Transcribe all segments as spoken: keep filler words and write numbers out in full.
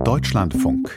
Deutschlandfunk.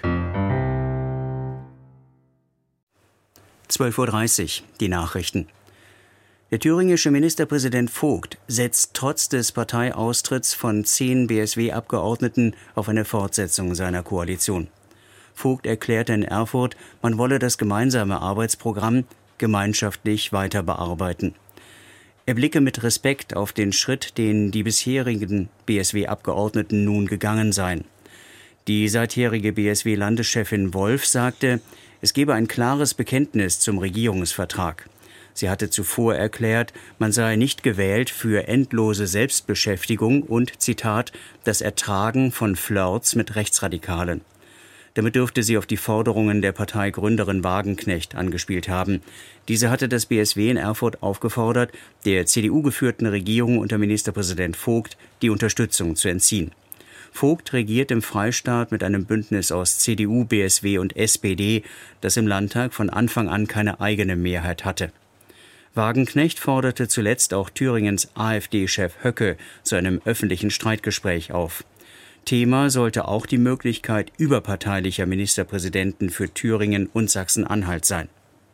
zwölf Uhr dreißig, die Nachrichten. Der thüringische Ministerpräsident Vogt setzt trotz des Parteiaustritts von zehn B S W-Abgeordneten auf eine Fortsetzung seiner Koalition. Vogt erklärte in Erfurt, man wolle das gemeinsame Arbeitsprogramm gemeinschaftlich weiter bearbeiten. Er blicke mit Respekt auf den Schritt, den die bisherigen B S W-Abgeordneten nun gegangen seien. Die seitherige B S W-Landeschefin Wolf sagte, es gebe ein klares Bekenntnis zum Regierungsvertrag. Sie hatte zuvor erklärt, man sei nicht gewählt für endlose Selbstbeschäftigung und, Zitat, das Ertragen von Flirts mit Rechtsradikalen. Damit dürfte sie auf die Forderungen der Parteigründerin Wagenknecht angespielt haben. Diese hatte das B S W in Erfurt aufgefordert, der C D U-geführten Regierung unter Ministerpräsident Vogt die Unterstützung zu entziehen. Vogt regiert im Freistaat mit einem Bündnis aus C D U, B S W und S P D, das im Landtag von Anfang an keine eigene Mehrheit hatte. Wagenknecht forderte zuletzt auch Thüringens AfD-Chef Höcke zu einem öffentlichen Streitgespräch auf. Thema sollte auch die Möglichkeit überparteilicher Ministerpräsidenten für Thüringen und Sachsen-Anhalt sein.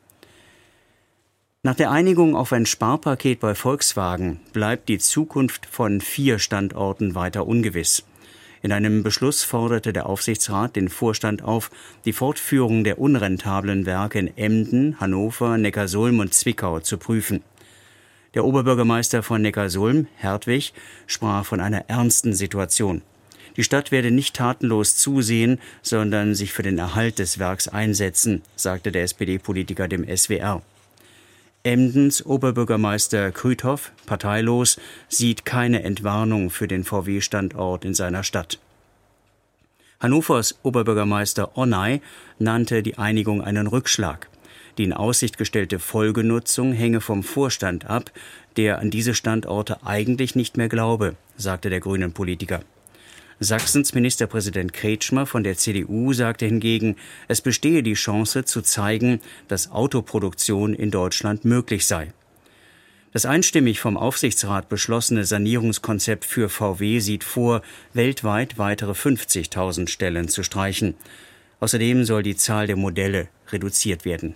Nach der Einigung auf ein Sparpaket bei Volkswagen bleibt die Zukunft von vier Standorten weiter ungewiss. In einem Beschluss forderte der Aufsichtsrat den Vorstand auf, die Fortführung der unrentablen Werke in Emden, Hannover, Neckarsulm und Zwickau zu prüfen. Der Oberbürgermeister von Neckarsulm, Hertwig, sprach von einer ernsten Situation. Die Stadt werde nicht tatenlos zusehen, sondern sich für den Erhalt des Werks einsetzen, sagte der S P D-Politiker dem S W R. Emdens Oberbürgermeister Krüthoff, parteilos, sieht keine Entwarnung für den V W-Standort in seiner Stadt. Hannovers Oberbürgermeister Onay nannte die Einigung einen Rückschlag. Die in Aussicht gestellte Folgenutzung hänge vom Vorstand ab, der an diese Standorte eigentlich nicht mehr glaube, sagte der grünen Politiker. Sachsens Ministerpräsident Kretschmer von der C D U sagte hingegen, es bestehe die Chance zu zeigen, dass Autoproduktion in Deutschland möglich sei. Das einstimmig vom Aufsichtsrat beschlossene Sanierungskonzept für V W sieht vor, weltweit weitere fünfzigtausend Stellen zu streichen. Außerdem soll die Zahl der Modelle reduziert werden.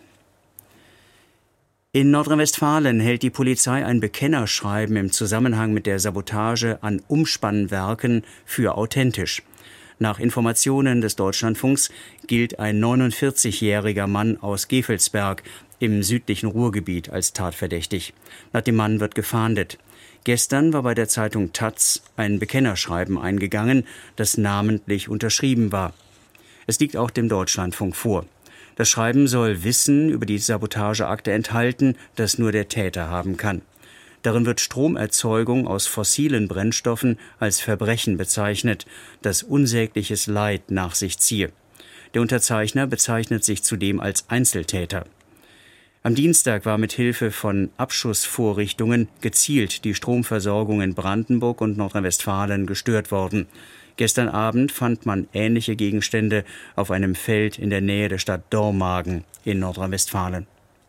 In Nordrhein-Westfalen hält die Polizei ein Bekennerschreiben im Zusammenhang mit der Sabotage an Umspannwerken für authentisch. Nach Informationen des Deutschlandfunks gilt ein neunundvierzigjähriger Mann aus Gevelsberg im südlichen Ruhrgebiet als tatverdächtig. Nach dem Mann wird gefahndet. Gestern war bei der Zeitung Taz ein Bekennerschreiben eingegangen, das namentlich unterschrieben war. Es liegt auch dem Deutschlandfunk vor. Das Schreiben soll Wissen über die Sabotageakte enthalten, das nur der Täter haben kann. Darin wird Stromerzeugung aus fossilen Brennstoffen als Verbrechen bezeichnet, das unsägliches Leid nach sich ziehe. Der Unterzeichner bezeichnet sich zudem als Einzeltäter. Am Dienstag war mit Hilfe von Abschussvorrichtungen gezielt die Stromversorgung in Brandenburg und Nordrhein-Westfalen gestört worden. Gestern Abend fand man ähnliche Gegenstände auf einem Feld in der Nähe der Stadt Dormagen in Nordrhein-Westfalen.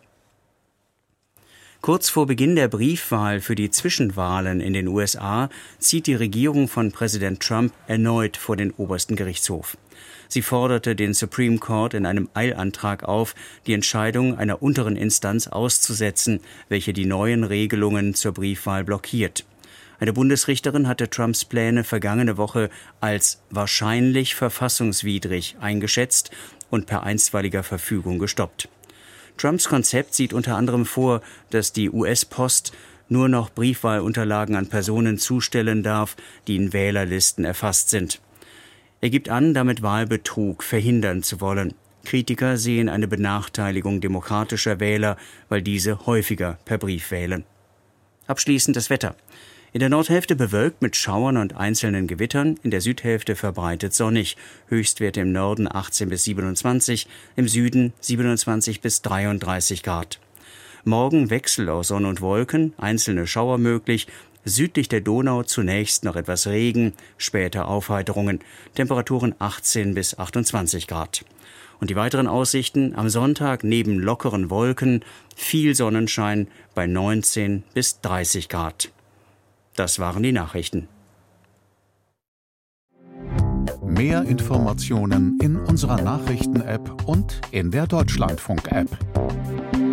Kurz vor Beginn der Briefwahl für die Zwischenwahlen in den U S A zieht die Regierung von Präsident Trump erneut vor den obersten Gerichtshof. Sie forderte den Supreme Court in einem Eilantrag auf, die Entscheidung einer unteren Instanz auszusetzen, welche die neuen Regelungen zur Briefwahl blockiert. Eine Bundesrichterin hatte Trumps Pläne vergangene Woche als wahrscheinlich verfassungswidrig eingeschätzt und per einstweiliger Verfügung gestoppt. Trumps Konzept sieht unter anderem vor, dass die U S-Post nur noch Briefwahlunterlagen an Personen zustellen darf, die in Wählerlisten erfasst sind. Er gibt an, damit Wahlbetrug verhindern zu wollen. Kritiker sehen eine Benachteiligung demokratischer Wähler, weil diese häufiger per Brief wählen. Abschließend das Wetter. In der Nordhälfte bewölkt mit Schauern und einzelnen Gewittern, in der Südhälfte verbreitet sonnig. Höchstwerte im Norden achtzehn bis siebenundzwanzig, im Süden siebenundzwanzig bis dreiunddreißig Grad. Morgen Wechsel aus Sonne und Wolken, einzelne Schauer möglich, südlich der Donau zunächst noch etwas Regen, später Aufheiterungen, Temperaturen achtzehn bis achtundzwanzig Grad. Und die weiteren Aussichten am Sonntag neben lockeren Wolken, viel Sonnenschein bei neunzehn bis dreißig Grad. Das waren die Nachrichten. Mehr Informationen in unserer Nachrichten-App und in der Deutschlandfunk-App.